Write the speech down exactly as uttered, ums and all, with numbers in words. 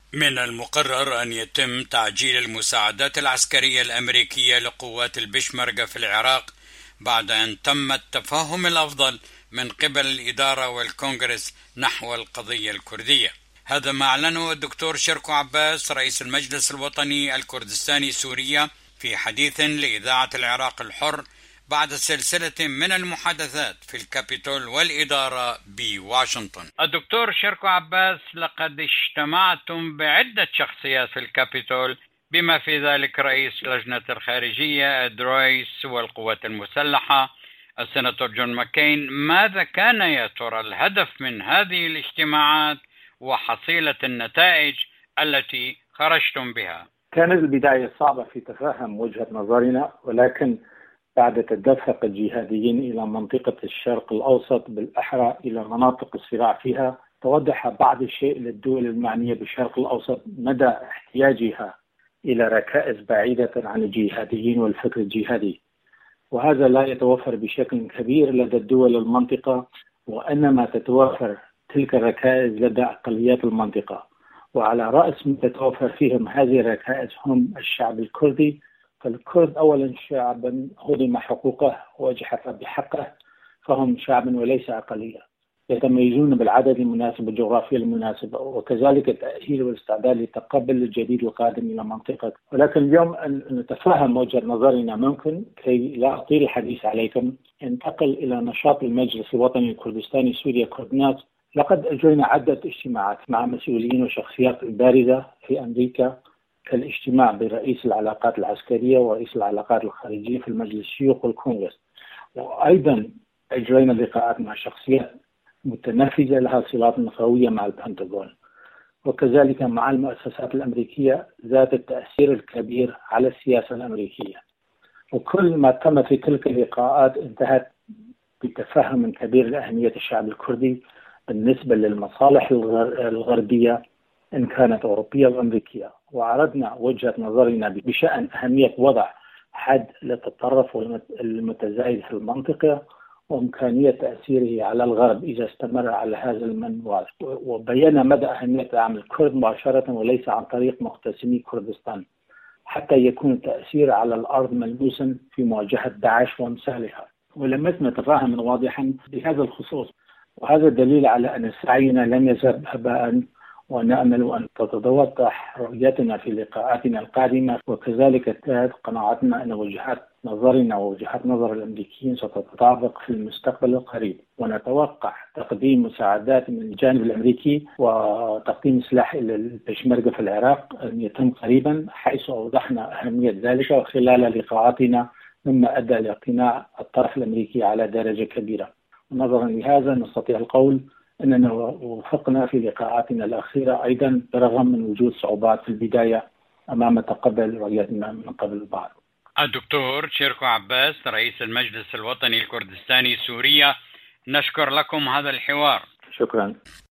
من المقرر أن يتم تعجيل المساعدات العسكرية الأمريكية لقوات البشمركة في العراق بعد أن تم التفاهم الأفضل من قبل الإدارة والكونغرس نحو القضية الكردية. هذا ما أعلنه الدكتور شيركو عباس رئيس المجلس الوطني الكردستاني سوريا في حديث لإذاعة العراق الحر بعد سلسلة من المحادثات في الكابيتول والإدارة بواشنطن. الدكتور شيركو عباس، لقد اجتمعتم بعدة شخصيات في الكابيتول بما في ذلك رئيس لجنة الخارجية إد رويس والقوات المسلحة السناتور جون ماكين. ماذا كان يا ترى الهدف من هذه الاجتماعات وحصيلة النتائج التي خرجتم بها؟ كانت البداية صعبة في تفهم وجهة نظرنا، ولكن بعد تدفق الجهاديين إلى منطقة الشرق الأوسط بالأحرى إلى مناطق الصراع فيها، توضح بعض الشيء للدول المعنية بالشرق الأوسط مدى احتياجها إلى ركائز بعيدة عن الجهاديين والفكر الجهادي، وهذا لا يتوفر بشكل كبير لدى الدول المنطقة، وإنما تتوفر تلك الركائز لدى أقليات المنطقة، وعلى رأس من تتوفر فيهم هذه الركائز هم الشعب الكردي. فالكرد أولا شعبا هضم حقوقه وجحف بحقه، فهم شعب وليس أقلية، يتميزون بالعدد المناسب والجغرافيا المناسبة، وكذلك التأهيل والاستعداد لتقبل الجديد القادم إلى منطقة. ولكن اليوم أن نتفهم وجهة نظرنا ممكن، كي لا أطيل الحديث عليكم انتقل إلى نشاط المجلس الوطني الكردستاني سوريا كردنات. لقد أجرينا عدة اجتماعات مع مسؤولين وشخصيات بارزة في أمريكا، كالاجتماع برئيس العلاقات العسكرية ورئيس العلاقات الخارجية في المجلس الشيوخ والكونغرس، وأيضا أجرينا لقاءات مع شخصيات متنفذة لها صلات قوية مع البنتاغون، وكذلك مع المؤسسات الأمريكية ذات التأثير الكبير على السياسة الأمريكية. وكل ما تم في تلك اللقاءات انتهت بتفهم كبير لأهمية الشعب الكردي بالنسبة للمصالح الغربية إن كانت أوروبية وأمريكية، وعرضنا وجهة نظرنا بشأن أهمية وضع حد للتطرف المتزايد في المنطقة وإمكانية تأثيره على الغرب إذا استمر على هذا المنوال، وبينا مدى أهمية دعم الكرد مباشرة وليس عن طريق مقتسمي كردستان، حتى يكون التأثير على الأرض ملموسا في مواجهة داعش وأمثالها. ولمسنا تفاهما واضحا بهذا الخصوص، وهذا دليل على أن سعينا لم يذهب هباء، ونأمل أن تتوضح رؤيتنا في لقاءاتنا القادمة، وكذلك تزداد قناعتنا أن وجهات نظرنا ووجهات نظر الأمريكيين ستتطابق في المستقبل القريب، ونتوقع تقديم مساعدات من الجانب الأمريكي وتقديم سلاح إلى البشمركة في العراق أن يتم قريبا، حيث أوضحنا أهمية ذلك خلال لقاءاتنا، مما أدى لاقتناع الطرف الأمريكي على درجة كبيرة. ونظرا لهذا نستطيع القول أننا وفقنا في لقاءاتنا الأخيرة أيضا، برغم من وجود صعوبات في البداية أمام تقبل رؤيتنا من قبل البعض. الدكتور شيركو عباس رئيس المجلس الوطني الكردستاني سوريا، نشكر لكم هذا الحوار. شكرا.